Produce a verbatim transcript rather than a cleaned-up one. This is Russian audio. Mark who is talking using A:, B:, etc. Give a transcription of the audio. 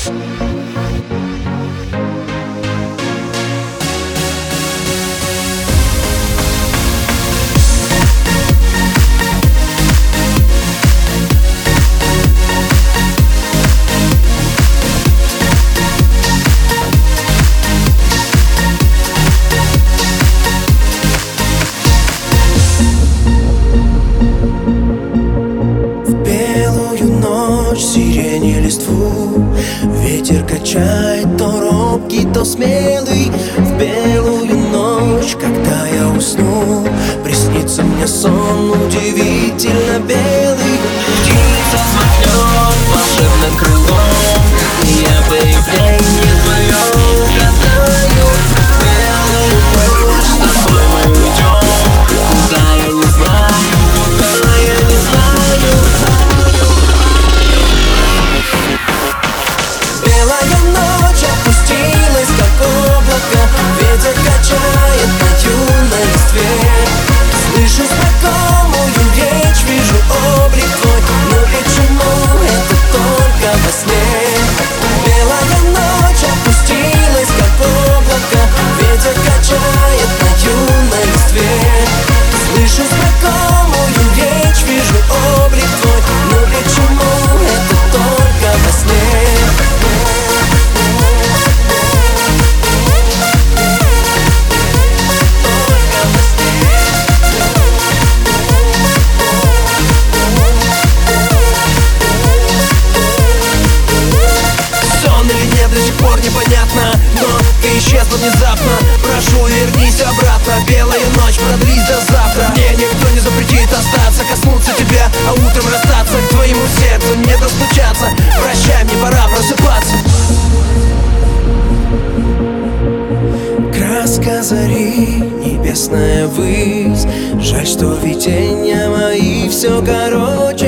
A: Сирени листву ветер качает, то робкий, то смелый. В белую ночь, когда я усну, приснится мне сон удивительно белый. Птица взмахнет волшебным крылом, и я появление твое угадаю. В белую ночь с тобой мы уйдем, куда я не знаю, куда я не знаю. Белая ночь опустилась, как облако, ветер качает на юной листве. Слышу знакомую речь, вижу облик твой, но почему это только во сне? Белая ночь опустилась, как облако, ветер качает на юной листве. Слышу знакомую речь, вижу облик твой, но почему это только во сне? Непонятно, но ты исчезла внезапно. Прошу, вернись обратно. Белая ночь, продлись до завтра. Мне никто не запретит остаться, коснуться тебя, а утром расстаться. К твоему сердцу не достучаться. Прощай, мне пора просыпаться. Краска зари, небесная высь. Жаль, что видения мои все короче.